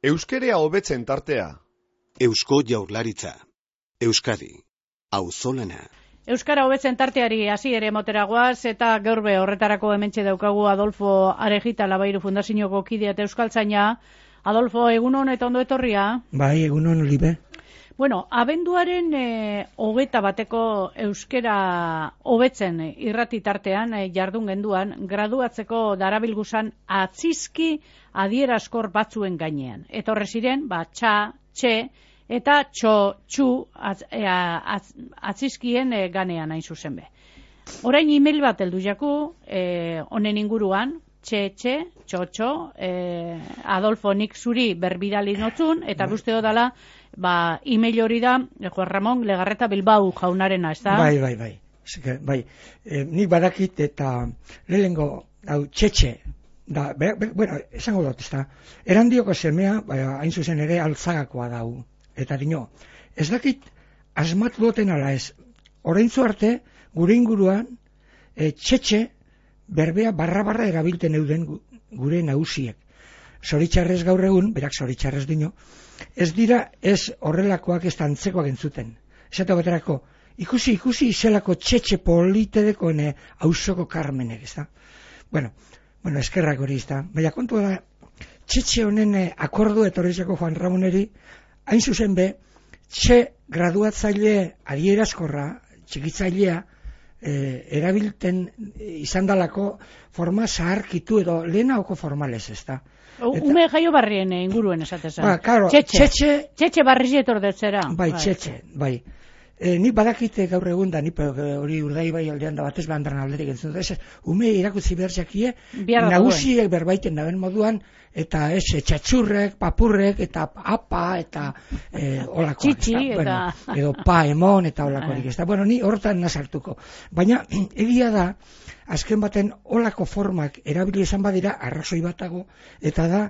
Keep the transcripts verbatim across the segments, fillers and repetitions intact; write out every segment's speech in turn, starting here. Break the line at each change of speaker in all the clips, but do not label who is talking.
Euskerea hobetzen tartea.
Eusko Jaurlaritza. Euskadi. Auzolana.
Euskara hobetzen tarteari hasi ere moteragoaz eta gaur be horretarako hementxe daukagu Adolfo Arejita Labairu Fundazioko kidea eta euskaltzaina. Adolfo, egunon eta ondo etorria?
Bai, egunon Olibe.
Bueno, abenduaren e, hogeta bateko euskera hobetzen irrati tartean e, jardun genduan, graduatzeko darabilguzan atzizki adierazkor batzuen gainean. Eta horre ziren, ba, txa, txe, eta txo, txu atz, e, atz, atzizkien e, ganean hain zuzen be. Orain email bat heldu jaku, e, honen inguruan, txe, txe, txo, txo, e, Adolfo nik zuri berbidali notzun, eta buste dala, ba, email hori da, Juan Ramon Legarreta Bilbao jaunarena, ez da?
Bai, bai, bai. Zike, bai. E, nik badakit eta lehengo, hau, txetxe, da, be, be, bueno, esango dut, ez da, erandioko semea, bai, hain zuzen ere, altzagakoa dau. Eta dino, ez dakit, asmatu duten ala ez, oraintzu arte, gure inguruan, e, txetxe, berbea barra-barra erabilten euden gure nagusiek. Zoritxarrez gaur egun, berak zoritxarrez dino, ez dira ez horrelakoak ez antzekoak entzuten. Esate baterako, ikusi, ikusi izelako txetxe politedekoen auzoko Karmenek, ez da? Bueno, bueno, eskerrak hori, ez da? Baina kontu da, txetxe honen akordu etorrizeko Juan Ramoneri, hain zuzen be, txe graduatzaile adierazkorra, txikitzailea, eh, erabilten izan dalako forma zaharkitu edo lehenaoko formalez, ez da?
Ume jaio barrien inguruen esateza.
Ba, claro,
txetxe,
txetxe,
txetxe barrizietor detzera.
Bai, txetxe, bai. E, ni badakite gaur egun da, ni hori urdai bai aldean da batez behandran alderik entzun. Ez, ume irakutzi behar jakie, nagusiek berbaiten daben moduan, eta ez, txatxurrek, papurrek, eta apa, eta e, olakoak.
Txitxi, eta...
Bueno, edo pa emon, eta olakorik. Ez da, bueno, ni horretan nazartuko. Baina, egia da, azken baten olako formak erabili izan badira arrazoi batago, eta da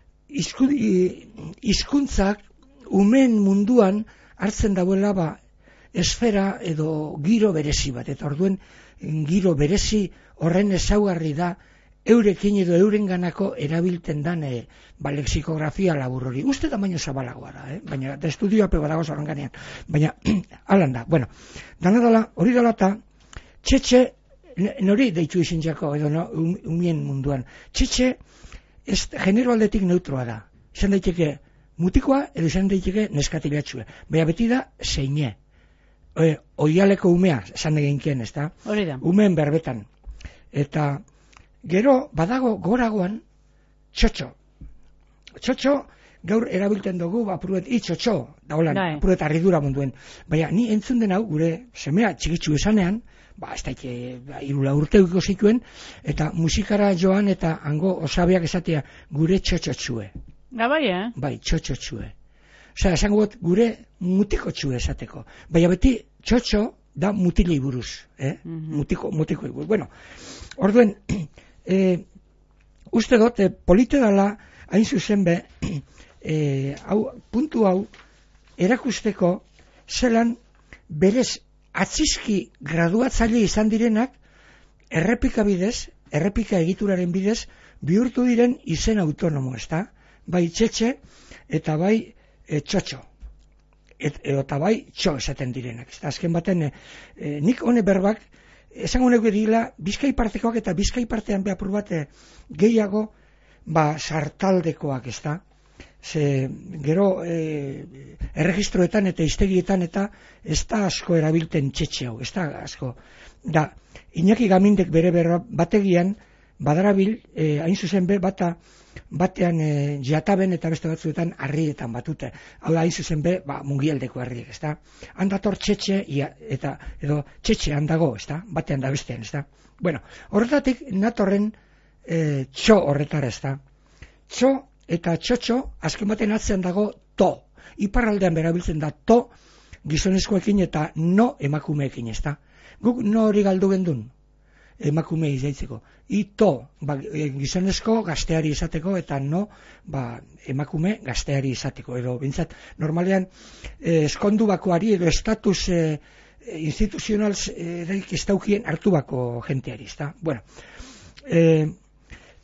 hizkuntzak umen munduan hartzen dauela ba, esfera edo giro berezi bat, eta orduen giro berezi horren ezaugarri da eurekin edo eurenganako erabilten dan e, ba, lexikografia labur hori. Uste da baino zabalagoa da, eh? Baina da estudioa pego dago zoran ganean. Baina, alan da, bueno, dana dala, hori dala eta txetxe nori deitu izin jako, edo no, um, umien munduan. Txetxe, ez genero aldetik neutroa da. Izan daiteke mutikoa, edo izan daiteke neskatilatxue. Baina beti da zeine. E, oialeko umea, esan eginkien, ez da?
Hori da.
Umeen berbetan. Eta gero, badago goragoan, txotxo. Txotxo, gaur erabilten dugu, apuruet, itxotxo, da holan, apuruet arridura munduen. Baina, ni entzun den hau, gure semea txikitsu esanean, ba, ez daike, ba, irula urteuko zituen, eta musikara joan eta hango osabiak esatea gure txotxotxue.
Da bai, eh?
Bai, txotxotxue. Osea, esango got, gure mutiko txue esateko. Baina beti, txotxo da mutilei buruz, eh? Mm-hmm. Mutiko, mutiko buruz. Bueno, orduen, e, uste dut, e, polite dala, hain zuzen be, e, hau, puntu hau, erakusteko, zelan, berez, atzizki graduatzaile izan direnak, errepika bidez, errepika egituraren bidez, bihurtu diren izen autonomo, ezta? Bai txetxe, eta bai e, txotxo. Et, eta bai txo esaten direnak. Ezta? Azken baten, e, e, nik hone berbak, esango nego dira, Bizkai partekoak eta Bizkai partean behapur bat e, gehiago, ba, sartaldekoak, ezta? Ze, gero, e, erregistroetan eta iztegietan eta ez da asko erabilten txetxe hau, ez da asko. Da, Iñaki Gamindek bere berra bategian, badarabil, e, hain zuzen be, bata, batean e, jataben eta beste batzuetan harrietan batute. Hau da, hain zuzen be, ba, mungialdeko harriek, ez da. Handator txetxe, ia, eta, edo txetxe handago, ez da, batean da bestean, ez da. Bueno, horretatik natorren e, txo horretara, ez da. Txo, eta txotxo, azken baten atzean dago to. Iparraldean berabiltzen da to gizonezkoekin eta no emakumeekin, ez da. Guk no hori galdu gendun, emakume izaitzeko. I to, ba, gizonezko gazteari izateko eta no ba, emakume gazteari izateko. Edo, bintzat, normalean eh, eskondu bakoari edo estatus eh, instituzional eh, ez daukien hartu bako jenteari, ez da. Bueno, eh,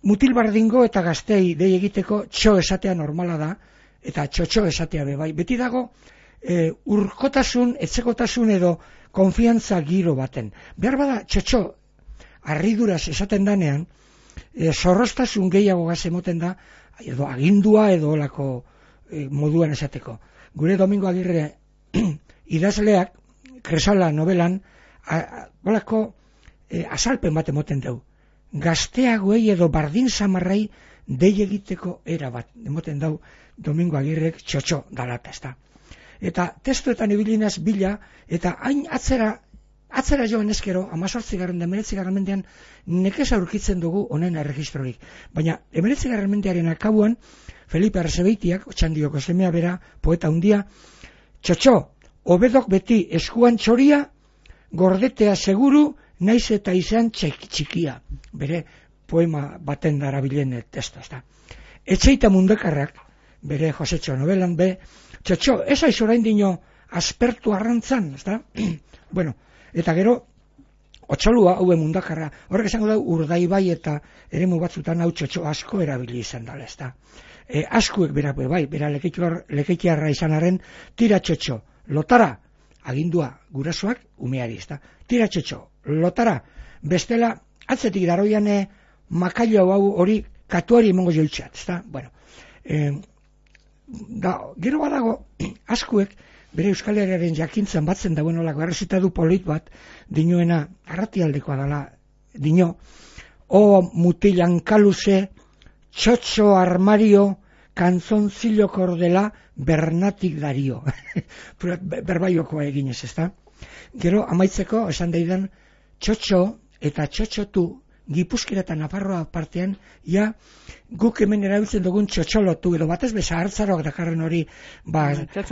mutil bardingo eta gaztei dei egiteko txo esatea normala da, eta txotxo esatea be bai. Beti dago e, urkotasun, etzekotasun edo konfiantza giro baten. Behar bada txotxo harriduraz esaten danean, e, zorroztasun gehiago gaz emoten da, edo agindua edo olako e, moduan esateko. Gure Domingo Agirre idazleak, Kresala novelan, a, a, olako e, azalpen bat emoten dugu. Gazteagoei edo bardin samarrai dei egiteko era bat, emoten dau Domingo Agirrek txotxo dalata, ezta. Eta testuetan ibilinaz bila, eta hain atzera, atzera joan eskero, amazortzigarren da emeretzigarren mendean, nekez aurkitzen dugu honen erregistrorik. Baina, emeretzigarren mendearen akabuan, Felipe Arzebeitiak, Otxandioko semea bera, poeta hundia, txotxo, obedok beti eskuan txoria, gordetea seguru, naiz eta izan txikia. Bere poema baten darabilen testo, ezta. Etxeita mundekarrak, bere Josetxo novelan be, txotxo, ez aiz orain dino aspertu arrantzan, ezta? Bueno, eta gero, otxolua, haue mundakarra, horrek esango da Urdaibai eta eremu batzutan hau txotxo asko erabili izan dala, ezta? E, askuek berak be bai, bera lekeitiarra izanaren, tira txotxo, lotara, agindua gurasoak umeari, ezta? Tira txotxo, lotara, bestela, atzetik daroian makailo hau hori katuari emongo joitxat, ezta? Bueno, e, da, gero badago, askuek, bere Euskal Herriaren jakintzen batzen dauen olako, errezita du polit bat, dinoena, arratialdekoa dala, dino, o mutilan kaluze, txotxo armario, kantzonzilo kordela, bernatik dario. Berbaiokoa eginez, ezta? Gero, amaitzeko, esan daidan, txotxo eta txotxotu, Gipuzkera eta Nafarroa partean, ja, guk hemen erabiltzen dugun txotxolotu, edo batez beza hartzaroak dakarren hori, ba,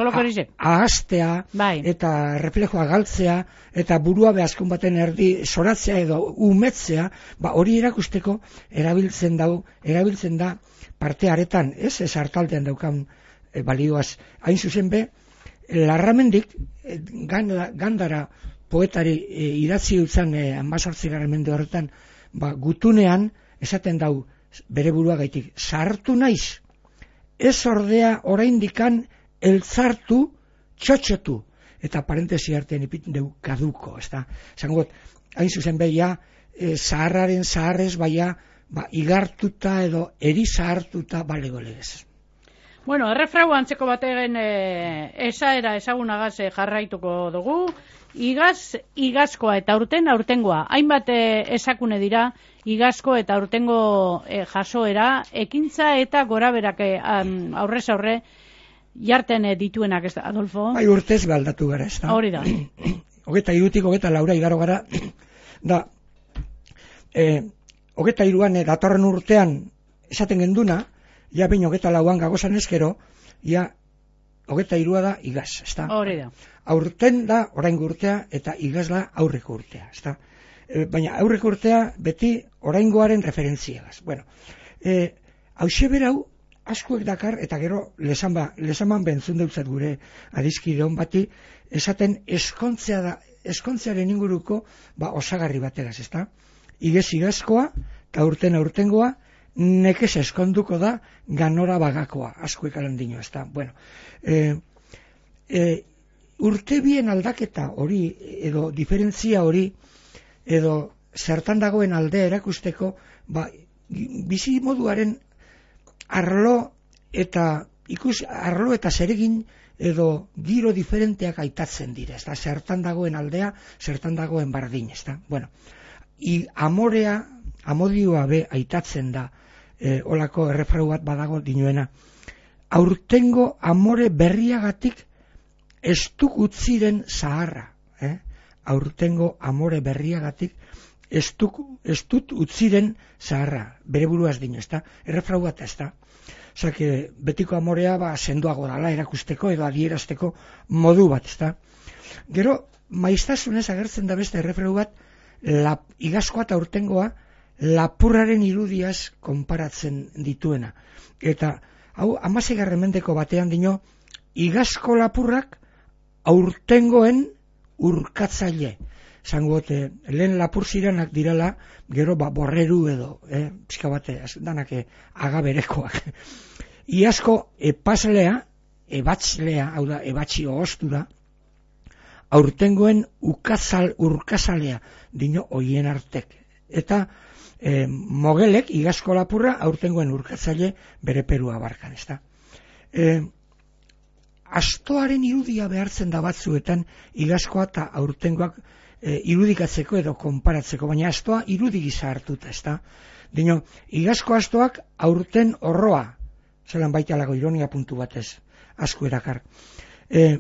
ahaztea, bai. Eta reflejoa galtzea, eta burua behazkun baten erdi soratzea edo umetzea, ba, hori erakusteko erabiltzen dau, erabiltzen da parte aretan, ez, ez hartaldean daukan e, balioaz. Hain zuzen be, Larramendik, e, gandara, gandara poetari e, idatzi utzan e, amazortzigarren mende horretan, ba, gutunean, esaten dau, bere burua gaitik, sartu naiz, ez ordea oraindikan eltzartu txotxotu, eta parentesi artean ipiten deu kaduko, ez da, zangot, hain zuzen behia, e, zaharraren zaharrez, baia, ba, igartuta edo eri zahartuta balego legez.
Bueno, errefrau antzeko bategen e, esaera ezagunagaz e, jarraituko dugu, igaz, igazkoa eta aurten aurtengoa. Hainbat e, esakune dira, igazko eta aurtengo e, jasoera, ekintza eta goraberak e, aurrez aurre jarten e, dituenak, ez da, Adolfo?
Bai, urtez baldatu gara, ez da.
Hori da.
Hogeta irutik, hogeta laura igaro gara, da, e, hogeta iruan e, datorren urtean esaten genduna, ja baino hogeta lauan gagozan eskero, ja hogeta irua da igaz, ezta?
Hori da.
Aurten da oraingo urtea eta igaz da aurreko urtea, ezta? E, baina aurreko urtea beti oraingoaren referentziagaz. Bueno, e, hauxe berau askuek dakar eta gero lesamba, lesaman bentzun deutzat gure adiskide hon bati, esaten eskontzea da, eskontzearen inguruko ba osagarri bategaz, ezta? Igez igazkoa eta aurten aurtengoa, nekez eskonduko da ganora bagakoa, askuek alandino, ez da. Bueno, e, e, urte bien aldaketa hori, edo diferentzia hori, edo zertan dagoen aldea erakusteko, ba, bizi moduaren arlo eta ikus, arlo eta zeregin edo giro diferenteak aitatzen dira, ez da, zertan dagoen aldea, zertan dagoen bardin, ez da. Bueno, i amorea, amodioa be aitatzen da, e, olako errefrau bat badago dinoena. Aurtengo amore berriagatik estuk utziren zaharra. Eh? Aurtengo amore berriagatik estuk, estut utziren zaharra. Bere buruaz dino, ez da? Errefrau bat ez da. Osa, que betiko amorea ba, sendoago dala erakusteko edo adierazteko modu bat, ez da? Gero, maiztasunez agertzen da beste errefrau bat, la, igazkoa eta aurtengoa lapurraren irudiaz konparatzen dituena. Eta, hau, hamaseigarren mendeko batean dino, igazko lapurrak aurtengoen urkatzaile. zangot, eh, lehen lapur ziranak direla, gero ba, borreru edo, eh, pixka bate, danak eh, agaberekoak. Iazko epaslea, ebatzlea, hau da, ebatzi ohostura, aurtengoen ukazal, urkazalea, dino hoien artek. Eta eh, mogelek, igazko lapurra, aurtengoen urkazale bere perua barkan, ez da. Eh, astoaren irudia behartzen da batzuetan, igazkoa eta aurtengoak eh, irudikatzeko edo konparatzeko, baina astoa irudi gisa hartuta, ez da. Dino, igazko astoak aurten horroa, zelan baita lago ironia puntu batez, asko erakar. Eh,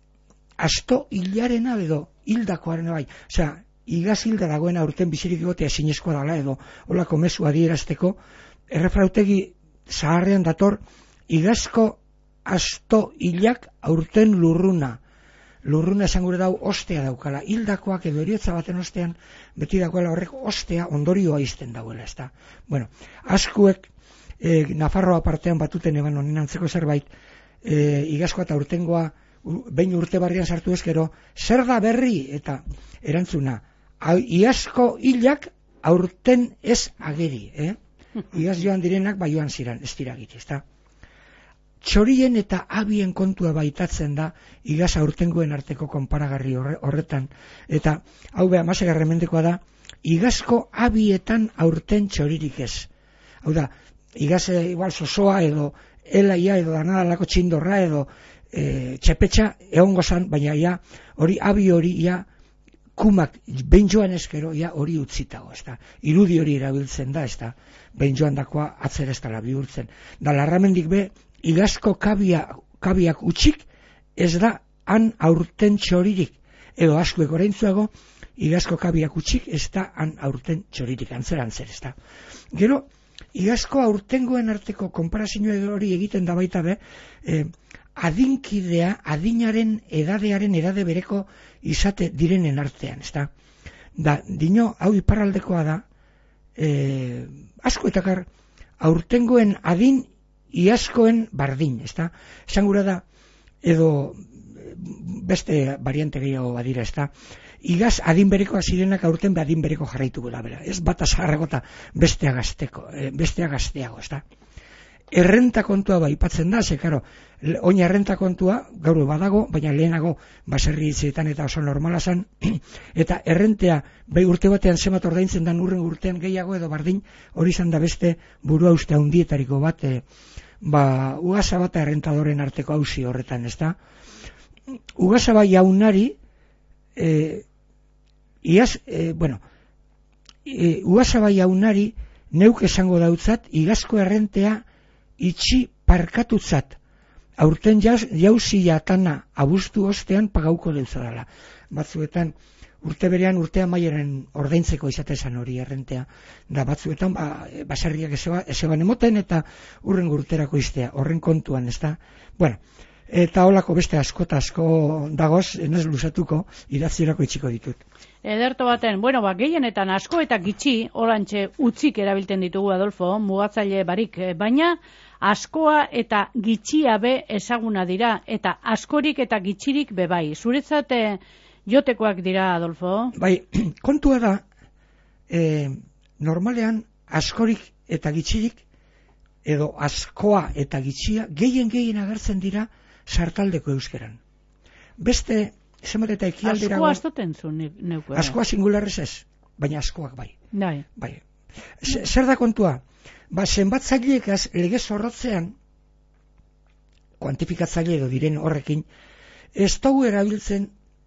asto hilarena edo hildakoarena bai, osea, igaz hilda dagoen aurten bizirik egotea sinezkoa dala edo holako mezu adierazteko, errefrautegi zaharrean dator, igazko asto hilak aurten lurruna. Lurruna esan gure dau ostea daukala, hildakoak edo eriotza baten ostean, beti dagoela horrek ostea ondorioa izten dauela, ez da. Bueno, askuek, eh, Nafarroa partean batuten eban honen antzeko zerbait, eh, igazkoa eta urtengoa, behin urte barrian sartu ezkero, zer da berri eta erantzuna, iazko hilak aurten ez ageri, eh? Igaz joan direnak bai joan ziren, ez dira giti, ez da. Txorien eta abien kontua baitatzen da igaz aurtengoen arteko konparagarri horretan, eta hau beha masegarremendekoa da, igazko abietan aurten txoririk ez. Hau da, igaz igual sosoa edo elaia edo danadalako txindorra edo E, txepetxa egongo zan, baina ja, hori abi hori ja, kumak behin joan eskero, ja, hori utzitago, ez da, irudi hori erabiltzen da, ez da, behin joan dakoa atzera ez dala bihurtzen. Da, larramendik be, igazko kabia, kabiak utxik, ez da, han aurten txoririk, edo askuek oraintzuago, igazko kabiak utxik, ez da, han aurten txoririk, antzera antzer, ez da. Gero, igazko aurtengoen arteko konparazio hori egiten da baita be, eh, adinkidea, adinaren edadearen edade bereko izate direnen artean, ez da. Da, dino, hau iparraldekoa da, e, asko etakar, aurtengoen adin, iazkoen bardin, ez da. Esan gura da, edo beste variante gehiago badira, ez da. Igaz adin berekoa zirenak aurten be adin bereko jarraitu gula bera. Ez bat azarragota bestea gazteko, bestea gazteago, ez da. Errenta kontua bai ipatzen da, ze, karo, oina errenta kontua, gaur badago, baina lehenago baserri hitzetan eta oso normala zan, eta errentea, bai urte batean zemat ordaintzen da urren urtean gehiago edo bardin, hori izan da beste burua uste handietariko bat, e, ba, Ugazaba eta errentadoren arteko hausi horretan, ez da. Ugazaba jaunari, e, iaz, e, bueno, e, Ugazaba jaunari neuk esango dautzat, igazko errentea itxi parkatutzat, aurten jauzi jatana abuztu ostean pagauko deuzadala. Batzuetan, urte berean urtea maieren ordaintzeko izatezan hori errentea, da batzuetan ba, baserriak ezeban emoten eta urren urterako iztea, horren kontuan, ez da. Bueno, eta holako beste asko eta asko dagoz, enez luzatuko, idatzirako itxiko ditut.
Ederto baten, bueno, ba, gehienetan asko eta gitxi, holantxe utzik erabiltzen ditugu, Adolfo, mugatzaile barik, baina askoa eta gitxia be ezaguna dira, eta askorik eta gitxirik be bai. Zuretzat jotekoak dira, Adolfo?
Bai, kontua da, e, normalean askorik eta gitxirik, edo askoa eta gitxia, gehien gehien agertzen dira sartaldeko euskeran. Beste, zenbat eta ekialderago...
Askoa astoten zu neuko.
Askoa singularrez ez, baina askoak bai.
Bai.
Bai. Zer da kontua? Ba, zenbatzaileek legez horrotzean, kuantifikatzaile edo diren horrekin, ez dugu erabiltzen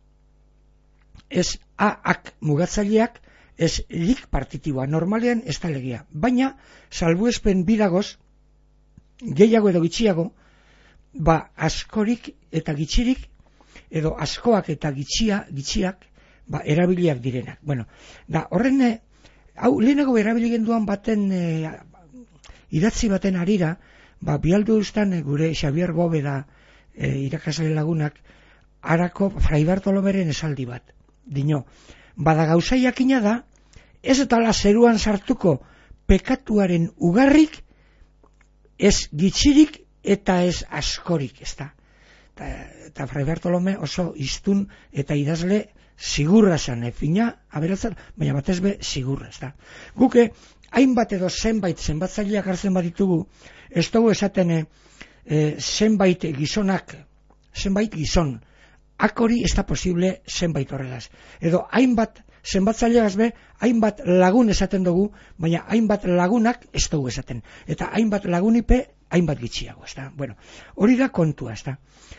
ez A-ak mugatzaileak, ez lik partitiboa, normalean ez da legia. Baina, salbuespen bidagoz, gehiago edo gitxiago, ba, askorik eta gitxirik, edo askoak eta gitxia, gitxiak, ba, erabiliak direnak. Bueno, da, horren, hau, lehenago erabiligen duan baten, e, idatzi baten arira, ba, bialdu ustan gure Xavier Bóveda e, irakasle lagunak, harako Fray Bartolomeren esaldi bat. Dino, bada gauza jakina da, ez dala zeruan sartuko pekatuaren ugarrik, ez gitxirik eta ez askorik, ez da. Eta Fray Bartolome oso iztun eta idazle sigurra zan, fina, aberatzen, baina batez be, sigurra, ez da. Guke, hainbat edo zenbait zenbatzaileak hartzen baditugu, ez dugu esaten e, e, zenbait gizonak, zenbait gizon, akori ez da posible zenbait horregaz. Edo hainbat zenbatzaileaz be, hainbat lagun esaten dugu, baina hainbat lagunak ez dugu esaten. Eta hainbat lagunipe, hainbat gitxiago, ez da. Bueno, hori da kontua, ez da.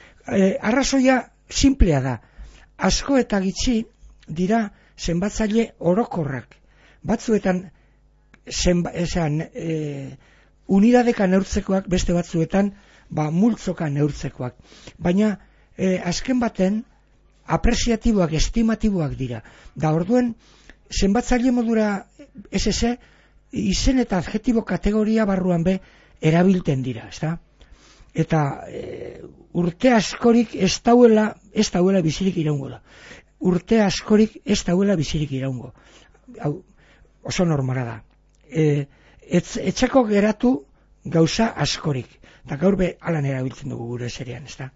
E, arrazoia simplea da. Asko eta gitxi dira zenbatzaile orokorrak. Batzuetan zenba, esan, e, unidadeka neurtzekoak, beste batzuetan ba, multzoka neurtzekoak. Baina e, azken baten apresiatiboak, estimatiboak dira. Da orduen, zenbatzaile modura S S izen eta adjetibo kategoria barruan be erabilten dira, ezta? Eta e, urte askorik ez dauela, ez dauela bizirik iraungo da. Urte askorik ez dauela bizirik iraungo. Hau, oso normala da. E, etz, etxeko geratu gauza askorik. Eta gaur be alan erabiltzen dugu gure serian, ezta?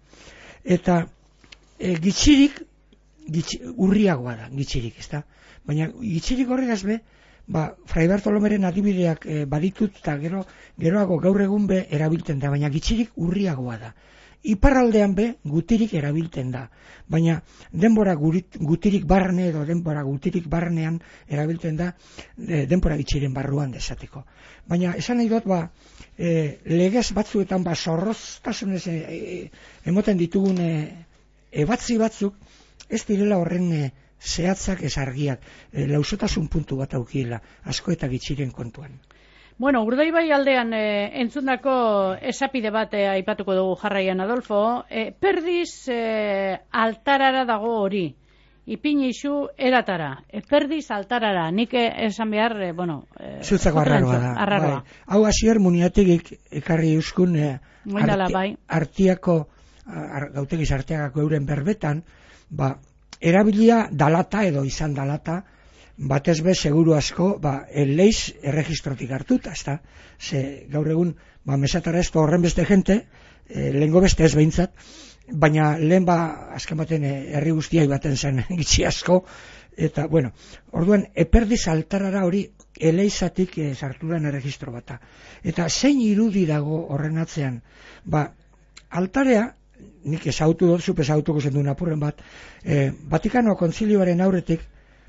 Eta e, gitxirik, gitxi, urriagoa da, gitxirik, ezta? Baina gitxirik horregaz be, ba, Fray Bartolomeren adibideak e, baditut eta gero, geroago gaur egun be erabiltzen da, baina gitxirik urriagoa da. Iparraldean be gutirik erabiltzen da, baina denbora gurit, gutirik barne edo denbora gutirik barnean erabiltzen da e, denbora gitxiren barruan desateko. Baina esan nahi dut, ba, e, legez batzuetan ba, zorroztasunez e, e, emoten ditugun e, ebatzi batzuk ez direla horren e, zehatzak ez argiak, e, lausotasun puntu bat aukiela, asko eta gitxiren kontuan.
Bueno, Urdaibai aldean e, entzundako esapide bat e, aipatuko dugu jarraian, Adolfo. E, perdiz e, altarara dago hori. Ipini izu eratara. E, perdiz altarara. Nik esan behar, e, bueno... E,
Zutzako arraroa da.
Arraroa.
Bai. Hau hasier muniategik ekarri euskun e,
arti,
bai. artiako, ar, gautegiz arteagako euren berbetan, ba, erabilia dalata edo izan dalata, batez be seguru asko, ba, eleiz erregistrotik hartuta, ezta? Ze gaur egun, ba, mesatara ez horren beste jente, e, lehengo beste ez behintzat, baina lehen ba, azken baten herri guztiai baten zen gitxi asko, eta, bueno, orduan, eperdiz altarara hori eleizatik e, sarturen erregistro bata. Eta zein irudi dago horren atzean? Ba, altarea, nik ezautu dut, zup ezautuko zen duen apurren bat, e, Vatikano kontzilioaren aurretik,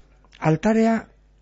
altarea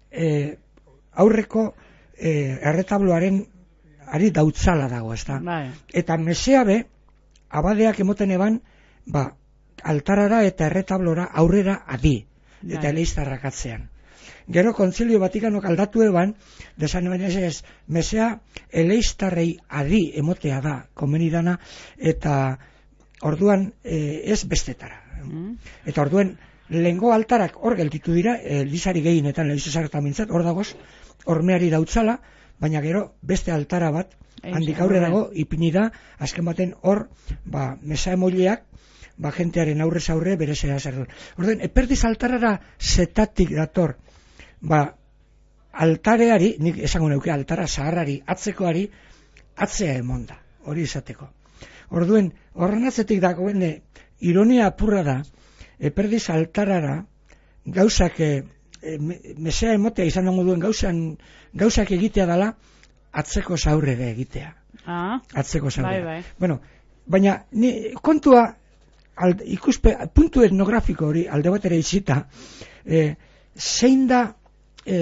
e, aurreko e, erretabloaren ari dautzala dago, ezta?
Bai.
Eta mesea be, abadeak emoten eban, ba, altarara eta erretablora aurrera adi, bai. Eta eleiztarrak atzean. Gero kontzilio Vatikanok aldatu eban, desan eban ez, mesea eleiztarrei adi emotea da, komenidana, eta orduan e, ez bestetara. Mm. Eta orduan, lehengo altarak hor gelditu dira, elizari gehienetan leizesarretan mintzat, hor dagoz, hormeari dautzala, baina gero beste altara bat, handik aurre dago, ipini da, azken baten hor, ba, mesa emoileak, ba, jentearen aurrez aurre, bere zera zer dut. Orduan, eperdiz altarara zetatik dator, ba, altareari, nik esango neuke altara zaharrari, atzekoari, atzea emonda, hori izateko. Orduan, horren atzetik dagoen, ironia apurra da, eperdiz altarara gauzak e, e, mesea emotea izan dago duen gauzan, gauzak egitea dela atzeko zaurre egitea.
Ah,
atzeko zaurre.
Bai, bai.
Bueno, baina ni, kontua alde, ikuspe, puntu etnografiko hori alde batera izita, e, zein da e,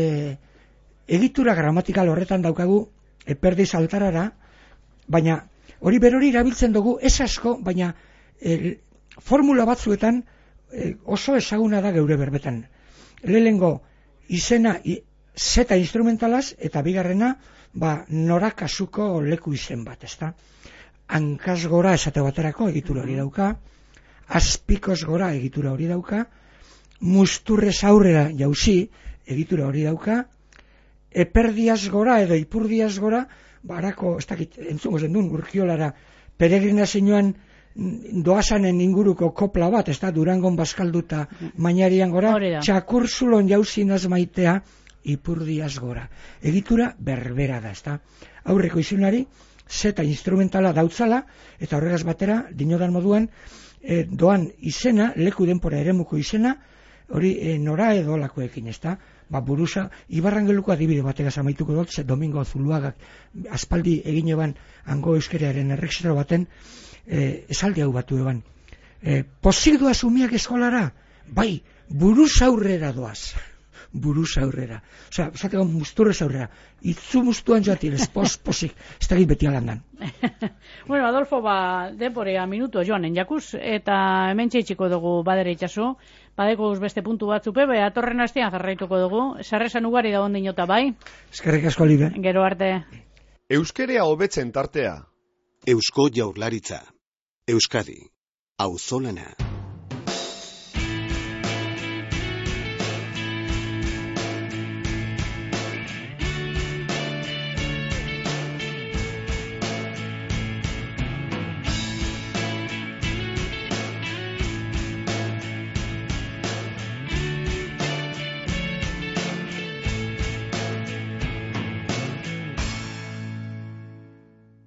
egitura gramatikal horretan daukagu eperdiz altarara, baina hori berori erabiltzen dugu ez asko, baina e, formula batzuetan E, oso ezaguna da geure berbetan. Lehengo izena i, zeta instrumentalaz eta bigarrena ba, nora kasuko leku izen bat, ezta? Hankaz gora esate baterako egitura hori dauka, azpikoz gora egitura hori dauka, musturrez aurrera jauzi egitura hori dauka, eperdiaz gora edo ipurdiaz gora, barako, ez dakit, entzungo zen duen, urkiolara, peregrinazioan doazanen inguruko kopla bat, ez da, Durangon bazkalduta mainarian gora, txakurzulon jauzinaz maitea, ipurdiaz gora. Egitura berbera da, ez da. Aurreko izunari, zeta instrumentala dautzala, eta horregaz batera, dinodan moduan, e, doan izena, leku denpora eremuko izena, hori e, nora edo lakoekin, ez da? Ba, buruza, Ibarrangeluko adibide bategaz amaituko dut, ze Domingo Zuluagak aspaldi egin eban hango euskeraren errekzitro baten e, esaldi hau batu eban. E, Pozik doaz umiak eskolara? Bai, buruz aurrera doaz. Buruz aurrera. Osea, esateko musturrez aurrera. Itzu mustuan joatil, ez pos, posik, ez da beti alandan.
Bueno, Adolfo, ba, deporea minutu joanen jakuz, eta hemen txeitxiko dugu badere itxasu, badeko beste puntu batzupe, be, atorren hastean jarraituko dugu, sarresan ugari da ondinota bai.
Eskerrik asko, Libe.
Gero arte.
Euskerea hobetzen tartea.
Eusko Jaurlaritza. Euskadi. Auzolana.